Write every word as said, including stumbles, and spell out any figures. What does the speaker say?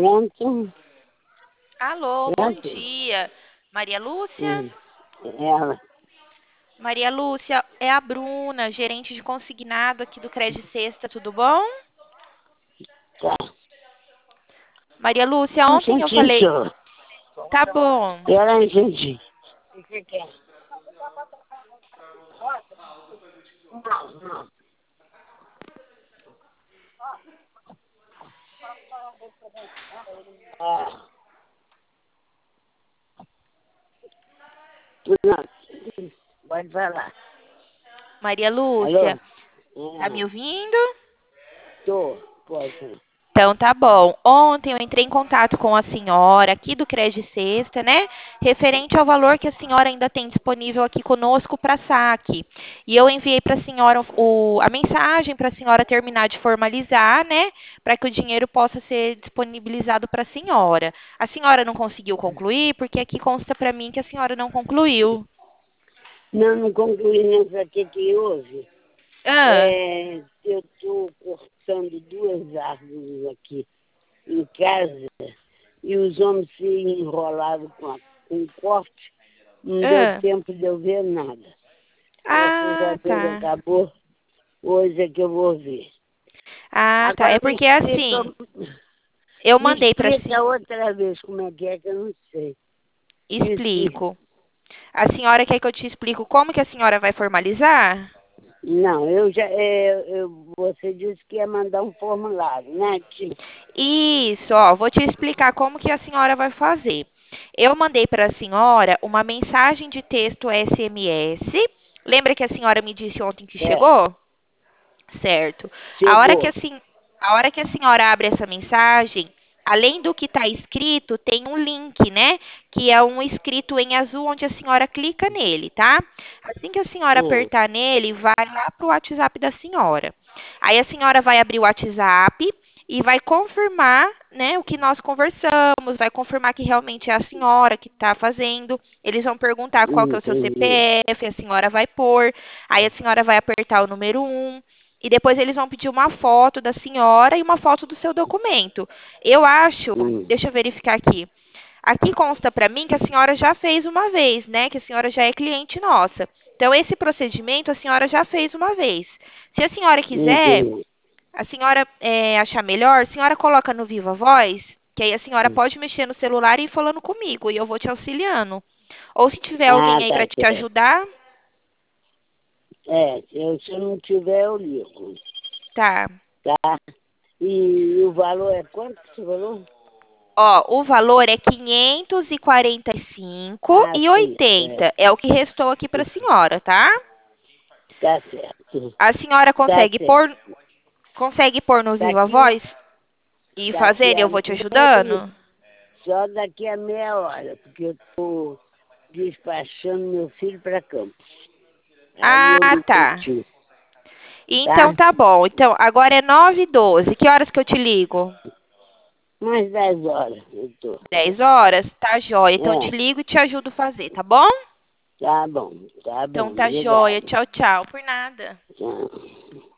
Pronto? Alô, bom Pronto? dia. Maria Lúcia? Hum. Ela. Maria Lúcia, é a Bruna, gerente de consignado aqui do Cred Sexta, tudo bom? Tá. Maria Lúcia, Um ontem eu instantinho, falei. senhor. Tá bom. Espera um instantinho. O que você quer? Não, não. Ah, não. Pode falar. Maria Alô? Lúcia, tá me Ah, ouvindo? tô. Pode falar. Então tá bom. Ontem eu entrei em contato com a senhora aqui do Cred Sexta, né? Referente ao valor que a senhora ainda tem disponível aqui conosco para saque. E eu enviei para a senhora o- a mensagem para a senhora terminar de formalizar, né? Para que o dinheiro possa ser disponibilizado para a senhora. A senhora não conseguiu concluir, porque aqui consta para mim que a senhora não concluiu. Não, não concluí não. Sabe o que que houve? Ah, É, eu estou cortando duas árvores aqui em casa e os homens se enrolaram com, a, com o corte. Não deu ah. tempo de eu ver nada. Graças a Ah, Deus tá. acabou. Hoje é que eu vou ver. Ah, tá. Agora É me porque explica, assim, eu me mandei para explica outra vez como é que é que eu não sei. Me explica. explico. A senhora quer que eu te explique como que a senhora vai formalizar? Não, eu já. É, eu, você disse que ia mandar um formulário, né, tia? Isso, ó, vou te explicar como que a senhora vai fazer. Eu mandei para a senhora uma mensagem de texto S M S. Lembra que a senhora me disse ontem que É, chegou? Certo. A hora que a, chegou. sen- a hora que a senhora abre essa mensagem, além do que está escrito, tem um link, né? Que é um escrito em azul onde a senhora clica nele, tá? Assim que a senhora Hum, apertar nele, vai lá para o WhatsApp da senhora. Aí a senhora vai abrir o WhatsApp e vai confirmar, né, o que nós conversamos, vai confirmar que realmente é a senhora que está fazendo. Eles vão perguntar qual que é o seu entendi. C P F, a senhora vai pôr, aí a senhora vai apertar o número um. E depois eles vão pedir uma foto da senhora e uma foto do seu documento. Eu acho, Hum, deixa eu verificar aqui. Aqui consta para mim que a senhora já fez uma vez, né? Que a senhora já é cliente nossa. Então, esse procedimento a senhora já fez uma vez. Se a senhora quiser, entendi. a senhora eh, achar melhor, a senhora coloca no Viva Voz, que aí a senhora pode mexer no celular e ir falando comigo, e eu vou te auxiliando. Ou se tiver Ah, alguém aí tá para te certo. ajudar, É, eu, se eu não tiver, eu ligo. tá. Tá? E o valor é quanto que você falou? Ó, o valor é quinhentos e quarenta e cinco Ah, e sim, é. oitenta. É o que restou aqui para a senhora, tá? Tá certo. A senhora Tá consegue certo. pôr, consegue pôr no Viva Daqui, Voz e daqui fazer? a Eu vou te meia, ajudando? só daqui a meia hora, porque eu tô despachando meu filho para Campos. Aí eu Ah, ligo tá. contigo, Então tá? tá bom. Então agora é nove e doze. Que horas que eu te ligo? Mais dez horas eu tô. Dez horas? Tá joia. Então eu te É, ligo e te ajudo a fazer, tá bom? tá bom, tá bom, Então tá joia. obrigado. Tchau, tchau. Por nada. Tchau.